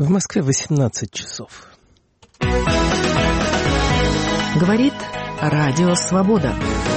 В Москве 18 часов. Говорит Радио Свобода.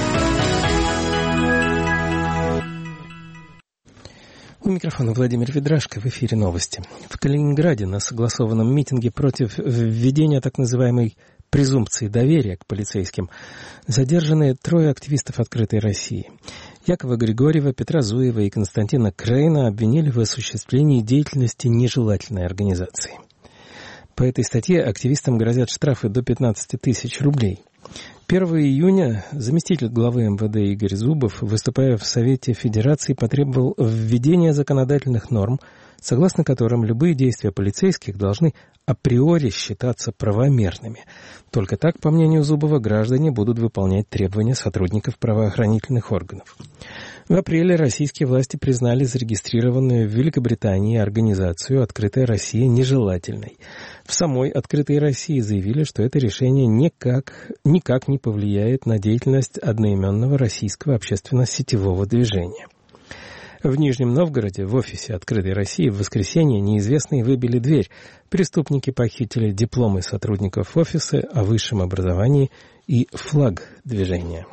У микрофона Владимир Ведрашко, в эфире новости. В Калининграде на согласованном митинге против введения так называемой презумпции доверия к полицейским задержаны 3 активистов «Открытой России». Якова Григорьева, Петра Зуева и Константина Крейна обвинили в осуществлении деятельности нежелательной организации. По этой статье активистам грозят штрафы до 15 тысяч рублей. 1 июня заместитель главы МВД Игорь Зубов, выступая в Совете Федерации, потребовал введения законодательных норм, согласно которым любые действия полицейских должны априори считаться правомерными. Только так, по мнению Зубова, граждане будут выполнять требования сотрудников правоохранительных органов. В апреле российские власти признали зарегистрированную в Великобритании организацию «Открытая Россия» нежелательной. В самой «Открытой России» заявили, что это решение никак не повлияет на деятельность одноименного российского общественно-сетевого движения. В Нижнем Новгороде в офисе «Открытой России» в воскресенье неизвестные выбили дверь. Преступники похитили дипломы сотрудников офиса о высшем образовании и флаг движения.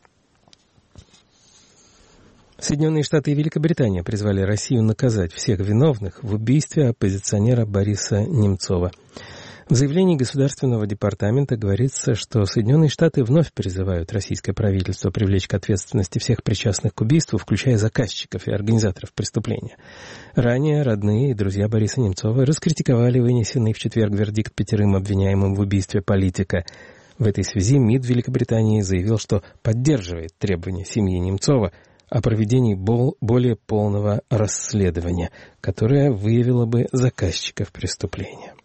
Соединенные Штаты и Великобритания призвали Россию наказать всех виновных в убийстве оппозиционера Бориса Немцова. В заявлении Государственного департамента говорится, что Соединенные Штаты вновь призывают российское правительство привлечь к ответственности всех причастных к убийству, включая заказчиков и организаторов преступления. Ранее родные и друзья Бориса Немцова раскритиковали вынесенный в четверг вердикт 5 обвиняемым в убийстве политика. В этой связи МИД Великобритании заявил, что поддерживает требования семьи Немцова о проведении более полного расследования, которое выявило бы заказчиков преступления.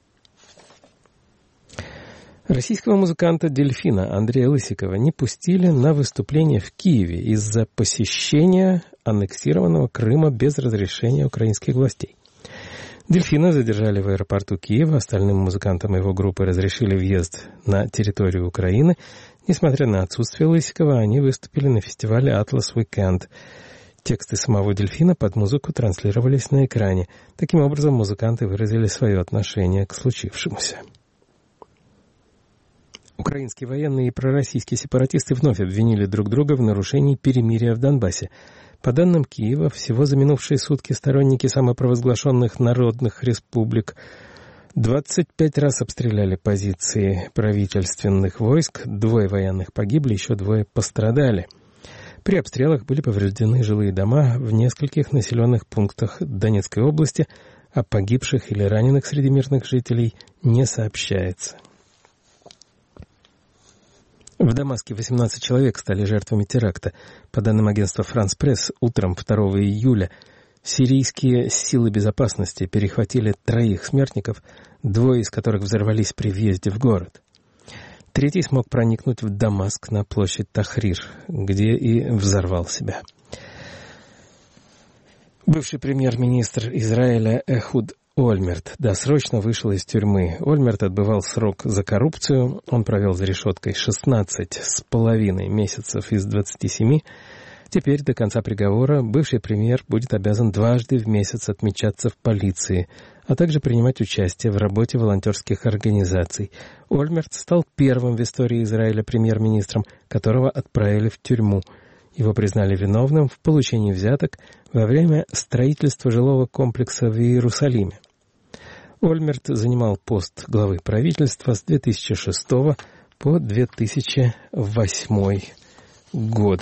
Российского музыканта «Дельфина» Андрея Лысикова не пустили на выступление в Киеве из-за посещения аннексированного Крыма без разрешения украинских властей. «Дельфина» задержали в аэропорту Киева, остальным музыкантам его группы разрешили въезд на территорию Украины. Несмотря на отсутствие Лысикова, они выступили на фестивале «Атлас Уикенд». Тексты самого «Дельфина» под музыку транслировались на экране. Таким образом, музыканты выразили свое отношение к случившемуся. Украинские военные и пророссийские сепаратисты вновь обвинили друг друга в нарушении перемирия в Донбассе. По данным Киева, всего за минувшие сутки сторонники самопровозглашенных народных республик 25 раз обстреляли позиции правительственных войск, 2 военных погибли, еще 2 пострадали. При обстрелах были повреждены жилые дома в нескольких населенных пунктах Донецкой области, о погибших или раненых среди мирных жителей не сообщается. В Дамаске 18 человек стали жертвами теракта. По данным агентства «Франс Пресс», утром 2 июля сирийские силы безопасности перехватили 3 смертников, 2 из которых взорвались при въезде в город. 3 смог проникнуть в Дамаск на площадь Тахрир, где и взорвал себя. Бывший премьер-министр Израиля Эхуд Ольмерт досрочно вышел из тюрьмы. Ольмерт отбывал срок за коррупцию. Он провел за решеткой 16,5 месяцев из 27. Теперь до конца приговора бывший премьер будет обязан дважды в месяц отмечаться в полиции, а также принимать участие в работе волонтерских организаций. Ольмерт стал первым в истории Израиля премьер-министром, которого отправили в тюрьму. Его признали виновным в получении взяток во время строительства жилого комплекса в Иерусалиме. Ольмерт занимал пост главы правительства с 2006 по 2008 год.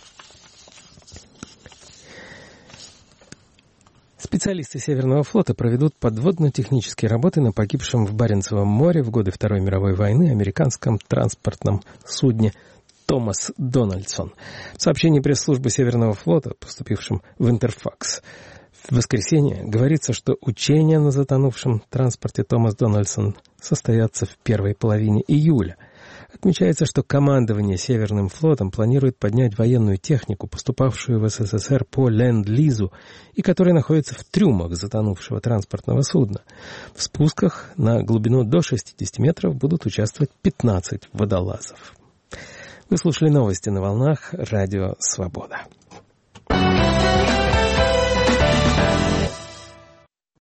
Специалисты Северного флота проведут подводно-технические работы на погибшем в Баренцевом море в годы Второй мировой войны американском транспортном судне «Томас Дональдсон». В сообщении пресс-службы Северного флота, поступившем в «Интерфакс», в воскресенье говорится, что учения на затонувшем транспорте «Томас Дональдсон» состоятся в первой половине июля. Отмечается, что командование Северным флотом планирует поднять военную технику, поступавшую в СССР по ленд-лизу, и которая находится в трюмах затонувшего транспортного судна. В спусках на глубину до 60 метров будут участвовать 15 водолазов. Вы слушали новости на волнах Радио Свобода.